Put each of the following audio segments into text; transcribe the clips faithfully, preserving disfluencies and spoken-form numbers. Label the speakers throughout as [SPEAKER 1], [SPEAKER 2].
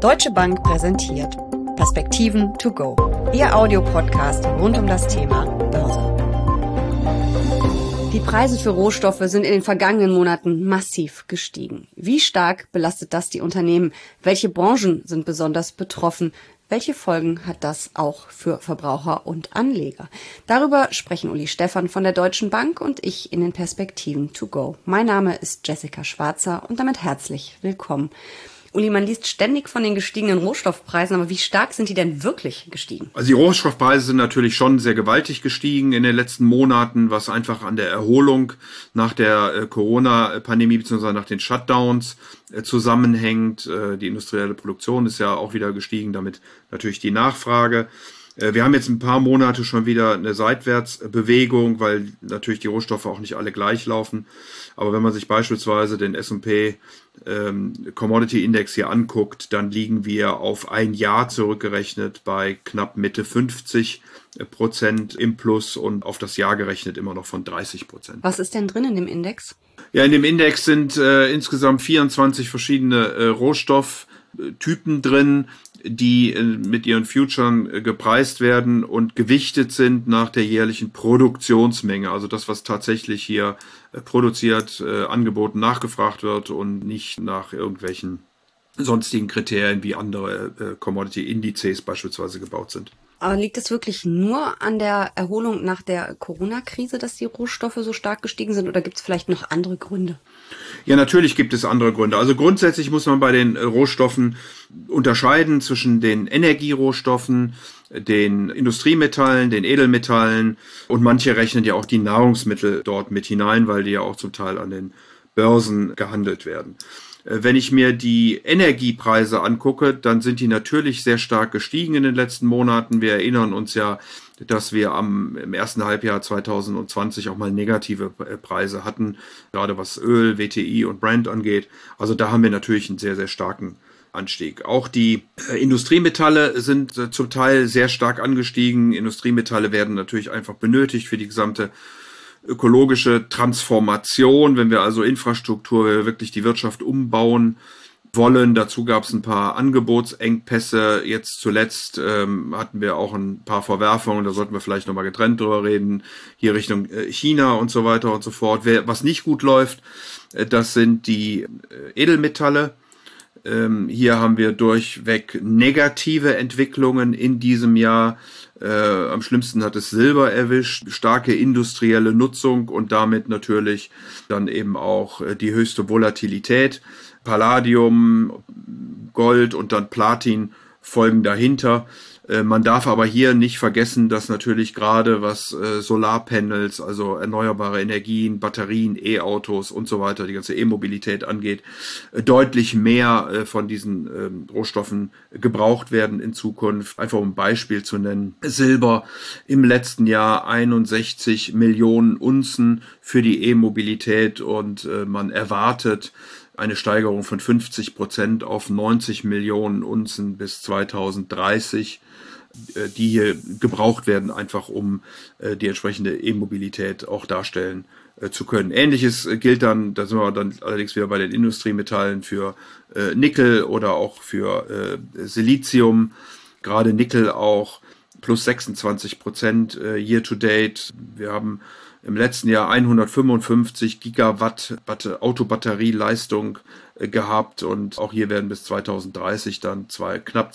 [SPEAKER 1] Deutsche Bank präsentiert Perspektiven to go, Ihr Audiopodcast rund um das Thema Börse. Die Preise für Rohstoffe sind in den vergangenen Monaten massiv gestiegen. Wie stark belastet das die Unternehmen? Welche Branchen sind besonders betroffen? Welche Folgen hat das auch für Verbraucher und Anleger? Darüber sprechen Uli Stephan von der Deutschen Bank und ich in den Perspektiven to go. Mein Name ist Jessica Schwarzer und damit herzlich willkommen. Uli, man liest ständig von den gestiegenen Rohstoffpreisen, aber wie stark sind die denn wirklich gestiegen?
[SPEAKER 2] Also die Rohstoffpreise sind natürlich schon sehr gewaltig gestiegen in den letzten Monaten, was einfach an der Erholung nach der äh, Corona-Pandemie bzw. nach den Shutdowns äh, zusammenhängt. Äh, die industrielle Produktion ist ja auch wieder gestiegen, damit natürlich die Nachfrage. Äh, wir haben jetzt ein paar Monate schon wieder eine Seitwärtsbewegung, weil natürlich die Rohstoffe auch nicht alle gleich laufen. Aber wenn man sich beispielsweise den S und P ähm, Commodity Index hier anguckt, dann liegen wir auf ein Jahr zurückgerechnet bei knapp Mitte fünfzig Prozent im Plus und auf das Jahr gerechnet immer noch von dreißig Prozent.
[SPEAKER 1] Was ist denn drin in dem Index?
[SPEAKER 2] Ja, in dem Index sind äh, insgesamt vierundzwanzig verschiedene äh, Rohstofftypen drin, die äh, mit ihren Futuren äh, gepreist werden und gewichtet sind nach der jährlichen Produktionsmenge. Also das, was tatsächlich hier äh, produziert, äh, angeboten, nachgefragt wird und nicht nach irgendwelchen sonstigen Kriterien wie andere äh, Commodity-Indizes beispielsweise gebaut sind.
[SPEAKER 1] Aber liegt es wirklich nur an der Erholung nach der Corona-Krise, dass die Rohstoffe so stark gestiegen sind, oder gibt es vielleicht noch andere Gründe?
[SPEAKER 2] Ja, natürlich gibt es andere Gründe. Also grundsätzlich muss man bei den Rohstoffen unterscheiden zwischen den Energierohstoffen, den Industriemetallen, den Edelmetallen, und manche rechnen ja auch die Nahrungsmittel dort mit hinein, weil die ja auch zum Teil an den Börsen gehandelt werden. Wenn ich mir die Energiepreise angucke, dann sind die natürlich sehr stark gestiegen in den letzten Monaten. Wir erinnern uns ja, dass wir am, im ersten Halbjahr zwanzig zwanzig auch mal negative Preise hatten, gerade was Öl, W T I und Brent angeht. Also da haben wir natürlich einen sehr, sehr starken Anstieg. Auch die äh, Industriemetalle sind äh, zum Teil sehr stark angestiegen. Industriemetalle werden natürlich einfach benötigt für die gesamte ökologische Transformation, wenn wir also Infrastruktur, wenn wir wirklich die Wirtschaft umbauen wollen. Dazu gab es ein paar Angebotsengpässe. Jetzt zuletzt ähm, hatten wir auch ein paar Verwerfungen, da sollten wir vielleicht nochmal getrennt drüber reden, hier Richtung äh, China und so weiter und so fort. Wer, was nicht gut läuft, äh, das sind die äh, Edelmetalle. Ähm, hier haben wir durchweg negative Entwicklungen in diesem Jahr. Äh, am schlimmsten hat es Silber erwischt, starke industrielle Nutzung und damit natürlich dann eben auch äh, die höchste Volatilität. Palladium, Gold und dann Platin folgen dahinter. Äh, man darf aber hier nicht vergessen, dass natürlich gerade was äh, Solarpanels, also erneuerbare Energien, Batterien, E-Autos und so weiter, die ganze E-Mobilität angeht, äh, deutlich mehr äh, von diesen äh, Rohstoffen gebraucht werden in Zukunft. Einfach um ein Beispiel zu nennen. Silber im letzten Jahr einundsechzig Millionen Unzen für die E-Mobilität und äh, man erwartet eine Steigerung von fünfzig Prozent auf neunzig Millionen Unzen bis zweitausenddreißig, die hier gebraucht werden, einfach um die entsprechende E-Mobilität auch darstellen zu können. Ähnliches gilt dann, da sind wir dann allerdings wieder bei den Industriemetallen, für Nickel oder auch für Silizium, gerade Nickel auch plus sechsundzwanzig Prozent year to date. Wir haben im letzten Jahr hundertfünfundfünfzig Gigawatt Autobatterieleistung äh, gehabt und auch hier werden bis zweitausenddreißig dann zwei, knapp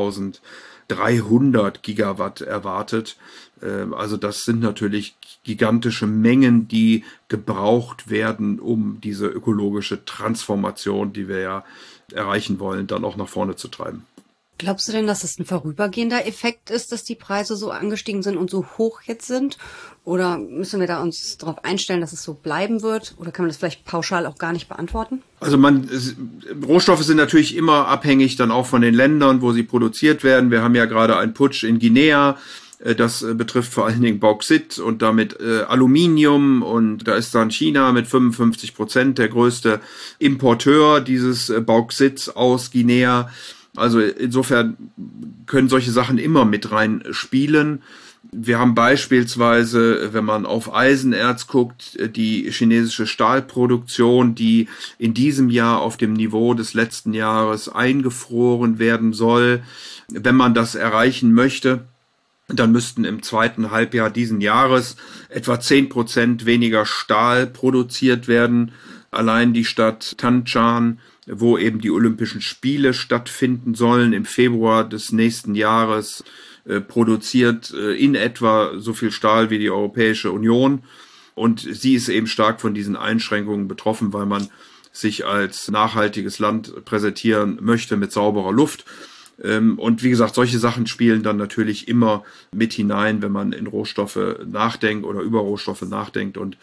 [SPEAKER 2] zweitausenddreihundert Gigawatt erwartet. Äh, also das sind natürlich gigantische Mengen, die gebraucht werden, um diese ökologische Transformation, die wir ja erreichen wollen, dann auch nach vorne zu treiben.
[SPEAKER 1] Glaubst du denn, dass es ein vorübergehender Effekt ist, dass die Preise so angestiegen sind und so hoch jetzt sind? Oder müssen wir da uns darauf einstellen, dass es so bleiben wird? Oder kann man das vielleicht pauschal auch gar nicht beantworten?
[SPEAKER 2] Also man, Rohstoffe sind natürlich immer abhängig dann auch von den Ländern, wo sie produziert werden. Wir haben ja gerade einen Putsch in Guinea. Das betrifft vor allen Dingen Bauxit und damit äh, Aluminium, und da ist dann China mit fünfundfünfzig Prozent der größte Importeur dieses äh, Bauxits aus Guinea. Also insofern können solche Sachen immer mit rein spielen. Wir haben beispielsweise, wenn man auf Eisenerz guckt, die chinesische Stahlproduktion, die in diesem Jahr auf dem Niveau des letzten Jahres eingefroren werden soll. Wenn man das erreichen möchte, dann müssten im zweiten Halbjahr diesen Jahres etwa zehn Prozent weniger Stahl produziert werden. Allein die Stadt Tanshan, wo eben die Olympischen Spiele stattfinden sollen, im Februar des nächsten Jahres, äh, produziert äh, in etwa so viel Stahl wie die Europäische Union. Und sie ist eben stark von diesen Einschränkungen betroffen, weil man sich als nachhaltiges Land präsentieren möchte mit sauberer Luft. Und wie gesagt, solche Sachen spielen dann natürlich immer mit hinein, wenn man in Rohstoffe nachdenkt oder über Rohstoffe nachdenkt. Und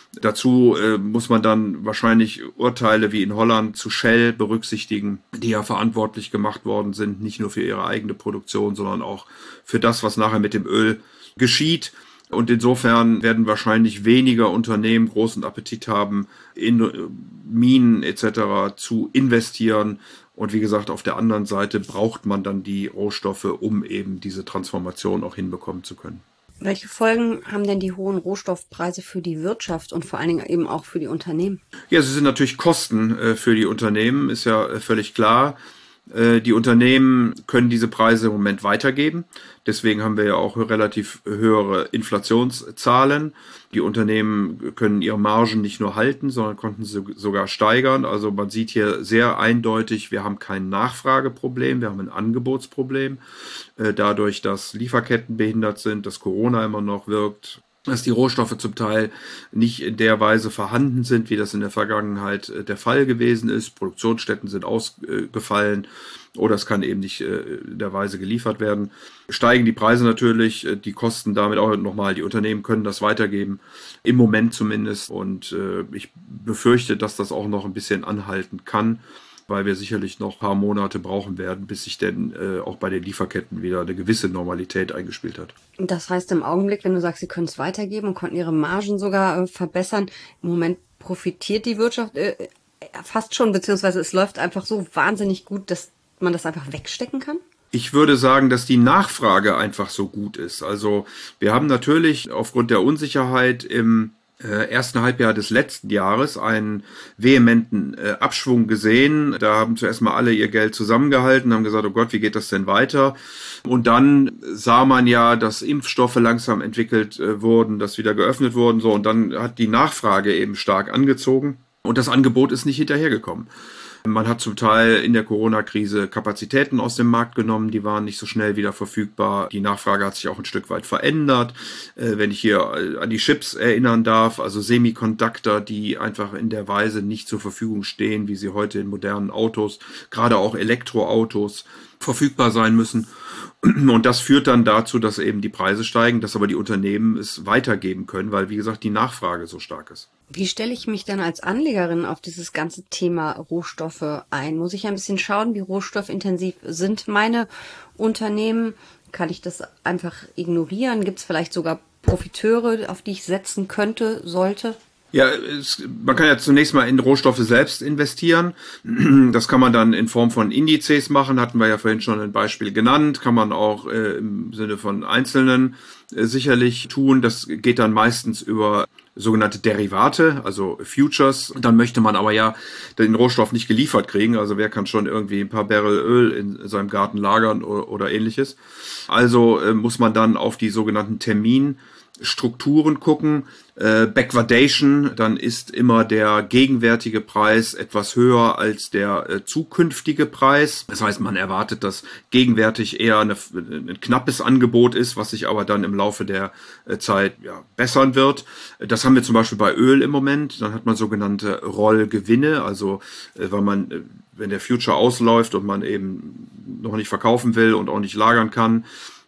[SPEAKER 2] dazu äh, muss man dann wahrscheinlich Urteile wie in Holland zu Shell berücksichtigen, die ja verantwortlich gemacht worden sind, nicht nur für ihre eigene Produktion, sondern auch für das, was nachher mit dem Öl geschieht. Und insofern werden wahrscheinlich weniger Unternehmen großen Appetit haben, in Minen et cetera zu investieren. Und wie gesagt, auf der anderen Seite braucht man dann die Rohstoffe, um eben diese Transformation auch hinbekommen zu können.
[SPEAKER 1] Welche Folgen haben denn die hohen Rohstoffpreise für die Wirtschaft und vor allen Dingen eben auch für die Unternehmen?
[SPEAKER 2] Ja, es sind natürlich Kosten äh, für die Unternehmen, ist ja äh, völlig klar. Äh, die Unternehmen können diese Preise im Moment weitergeben. Deswegen haben wir ja auch relativ höhere Inflationszahlen. Die Unternehmen können ihre Margen nicht nur halten, sondern konnten sie sogar steigern. Also man sieht hier sehr eindeutig, wir haben kein Nachfrageproblem, wir haben ein Angebotsproblem. Äh, dadurch, dass Lieferketten behindert sind, dass Corona immer noch wirkt, dass die Rohstoffe zum Teil nicht in der Weise vorhanden sind, wie das in der Vergangenheit der Fall gewesen ist. Produktionsstätten sind ausgefallen oder es kann eben nicht in der Weise geliefert werden. Steigen die Preise natürlich, die Kosten damit auch nochmal. Die Unternehmen können das weitergeben, im Moment zumindest. Und ich befürchte, dass das auch noch ein bisschen anhalten kann, weil wir sicherlich noch ein paar Monate brauchen werden, bis sich denn äh, auch bei den Lieferketten wieder eine gewisse Normalität eingespielt hat.
[SPEAKER 1] Das heißt im Augenblick, wenn du sagst, sie können es weitergeben und konnten ihre Margen sogar äh, verbessern, im Moment profitiert die Wirtschaft äh, fast schon, beziehungsweise es läuft einfach so wahnsinnig gut, dass man das einfach wegstecken kann?
[SPEAKER 2] Ich würde sagen, dass die Nachfrage einfach so gut ist. Also wir haben natürlich aufgrund der Unsicherheit im Äh, ersten Halbjahr des letzten Jahres einen vehementen äh, Abschwung gesehen. Da haben zuerst mal alle ihr Geld zusammengehalten, haben gesagt, oh Gott, wie geht das denn weiter? Und dann sah man ja, dass Impfstoffe langsam entwickelt äh, wurden, dass wieder geöffnet wurden, so. Und dann hat die Nachfrage eben stark angezogen und das Angebot ist nicht hinterhergekommen. Man hat zum Teil in der Corona-Krise Kapazitäten aus dem Markt genommen, die waren nicht so schnell wieder verfügbar. Die Nachfrage hat sich auch ein Stück weit verändert. Äh, wenn ich hier an die Chips erinnern darf, also Semiconductor, die einfach in der Weise nicht zur Verfügung stehen, wie sie heute in modernen Autos, gerade auch Elektroautos, verfügbar sein müssen. Und das führt dann dazu, dass eben die Preise steigen, dass aber die Unternehmen es weitergeben können, weil, wie gesagt, die Nachfrage so stark ist.
[SPEAKER 1] Wie stelle ich mich dann als Anlegerin auf dieses ganze Thema Rohstoffe ein? Muss ich ein bisschen schauen, wie rohstoffintensiv sind meine Unternehmen? Kann ich das einfach ignorieren? Gibt es vielleicht sogar Profiteure, auf die ich setzen könnte, sollte?
[SPEAKER 2] Ja, es, man kann ja zunächst mal in Rohstoffe selbst investieren. Das kann man dann in Form von Indizes machen, hatten wir ja vorhin schon ein Beispiel genannt. Kann man auch äh, im Sinne von Einzelnen äh, sicherlich tun. Das geht dann meistens über sogenannte Derivate, also Futures. Dann möchte man aber ja den Rohstoff nicht geliefert kriegen. Also wer kann schon irgendwie ein paar Barrel Öl in seinem Garten lagern oder, oder ähnliches. Also äh, muss man dann auf die sogenannten Termin Strukturen gucken, äh, Backwardation, dann ist immer der gegenwärtige Preis etwas höher als der äh, zukünftige Preis. Das heißt, man erwartet, dass gegenwärtig eher eine, ein knappes Angebot ist, was sich aber dann im Laufe der äh, Zeit ja, bessern wird. Das haben wir zum Beispiel bei Öl im Moment. Dann hat man sogenannte Rollgewinne, also äh, weil man, äh, wenn der Future ausläuft und man eben noch nicht verkaufen will und auch nicht lagern kann,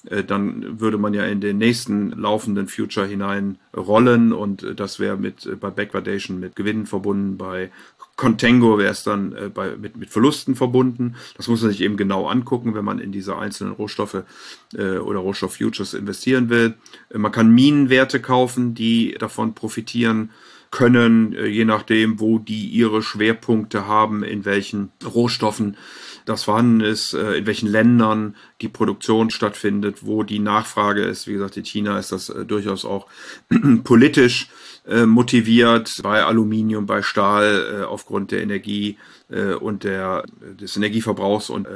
[SPEAKER 2] dann würde man ja in den nächsten laufenden Future hinein rollen und das wäre mit bei Backwardation mit Gewinnen verbunden, bei Contango wäre es dann äh, bei, mit, mit Verlusten verbunden. Das muss man sich eben genau angucken, wenn man in diese einzelnen Rohstoffe äh, oder Rohstofffutures investieren will. Äh, man kann Minenwerte kaufen, die davon profitieren können, äh, je nachdem, wo die ihre Schwerpunkte haben, in welchen Rohstoffen. das vorhanden ist, in welchen Ländern die Produktion stattfindet, wo die Nachfrage ist. Wie gesagt, in China ist das durchaus auch politisch motiviert, bei Aluminium, bei Stahl, aufgrund der Energie und der, des Energieverbrauchs und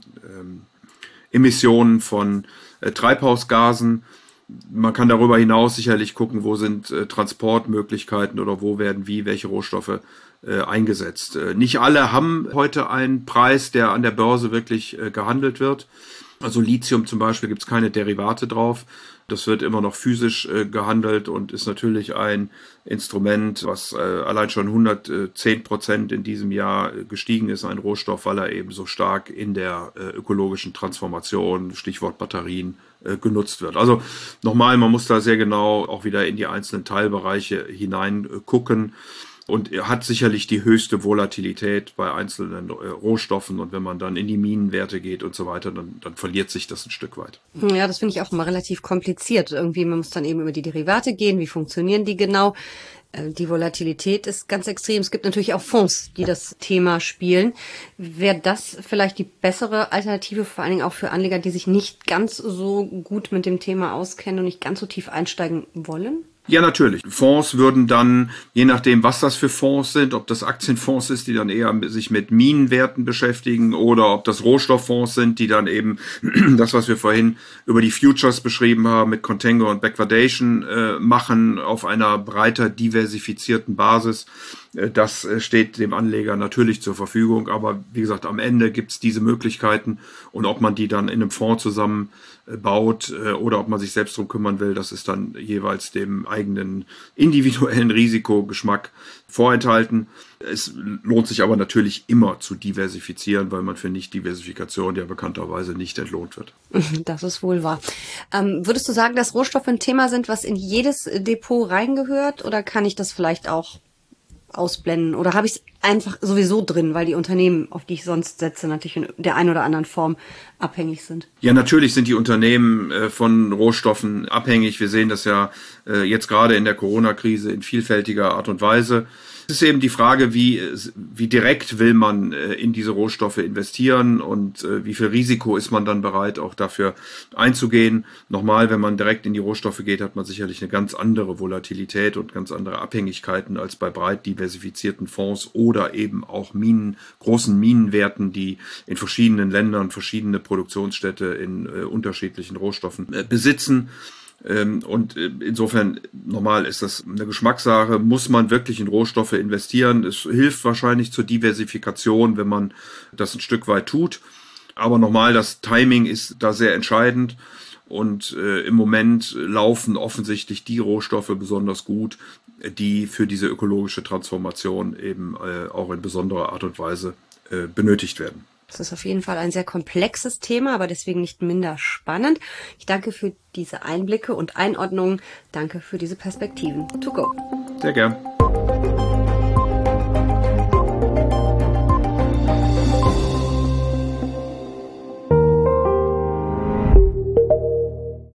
[SPEAKER 2] Emissionen von Treibhausgasen. Man kann darüber hinaus sicherlich gucken, wo sind äh, Transportmöglichkeiten oder wo werden wie welche Rohstoffe äh, eingesetzt. Äh, nicht alle haben heute einen Preis, der an der Börse wirklich äh, gehandelt wird. Also Lithium zum Beispiel gibt es keine Derivate drauf. Das wird immer noch physisch äh, gehandelt und ist natürlich ein Instrument, was äh, allein schon hundertzehn Prozent in diesem Jahr äh, gestiegen ist, ein Rohstoff, weil er eben so stark in der äh, ökologischen Transformation, Stichwort Batterien, äh, genutzt wird. Also nochmal, man muss da sehr genau auch wieder in die einzelnen Teilbereiche hinein äh, gucken. Und er hat sicherlich die höchste Volatilität bei einzelnen äh, Rohstoffen. Und wenn man dann in die Minenwerte geht und so weiter, dann, dann verliert sich das ein Stück weit.
[SPEAKER 1] Ja, das finde ich auch immer relativ kompliziert. Irgendwie, man muss dann eben über die Derivate gehen. Wie funktionieren die genau? Äh, die Volatilität ist ganz extrem. Es gibt natürlich auch Fonds, die das Thema spielen. Wäre das vielleicht die bessere Alternative, vor allen Dingen auch für Anleger, die sich nicht ganz so gut mit dem Thema auskennen und nicht ganz so tief einsteigen wollen?
[SPEAKER 2] Ja, natürlich. Fonds würden dann, je nachdem, was das für Fonds sind, ob das Aktienfonds ist, die dann eher sich mit Minenwerten beschäftigen oder ob das Rohstofffonds sind, die dann eben das, was wir vorhin über die Futures beschrieben haben, mit Contango und Backwardation äh, machen auf einer breiter diversifizierten Basis. Äh, das äh, steht dem Anleger natürlich zur Verfügung, aber wie gesagt, am Ende gibt's diese Möglichkeiten und ob man die dann in einem Fonds zusammen äh, baut äh, oder ob man sich selbst drum kümmern will, das ist dann jeweils dem eigenen individuellen Risikogeschmack vorenthalten. Es lohnt sich aber natürlich immer zu diversifizieren, weil man für Nicht-Diversifikation ja bekannterweise nicht entlohnt wird.
[SPEAKER 1] Das ist wohl wahr. Ähm, würdest du sagen, dass Rohstoffe ein Thema sind, was in jedes Depot reingehört, oder kann ich das vielleicht auch ausblenden? Oder habe ich es einfach sowieso drin, weil die Unternehmen, auf die ich sonst setze, natürlich in der einen oder anderen Form abhängig sind?
[SPEAKER 2] Ja, natürlich sind die Unternehmen äh, von Rohstoffen abhängig. Wir sehen das ja äh, jetzt gerade in der Corona-Krise in vielfältiger Art und Weise. Es ist eben die Frage, wie, wie direkt will man äh, in diese Rohstoffe investieren und äh, wie viel Risiko ist man dann bereit, auch dafür einzugehen. Nochmal, wenn man direkt in die Rohstoffe geht, hat man sicherlich eine ganz andere Volatilität und ganz andere Abhängigkeiten als bei breit diversifizierten Fonds oder eben auch Minen, großen Minenwerten, die in verschiedenen Ländern verschiedene Produktionsstätte in äh, unterschiedlichen Rohstoffen äh, besitzen. Und insofern, normal ist das eine Geschmackssache, muss man wirklich in Rohstoffe investieren. Es hilft wahrscheinlich zur Diversifikation, wenn man das ein Stück weit tut. Aber nochmal, das Timing ist da sehr entscheidend. Und äh, im Moment laufen offensichtlich die Rohstoffe besonders gut, die für diese ökologische Transformation eben äh, auch in besonderer Art und Weise äh, benötigt werden.
[SPEAKER 1] Das ist auf jeden Fall ein sehr komplexes Thema, aber deswegen nicht minder spannend. Ich danke für diese Einblicke und Einordnungen. Danke für diese Perspektiven. To go.
[SPEAKER 2] Sehr gern.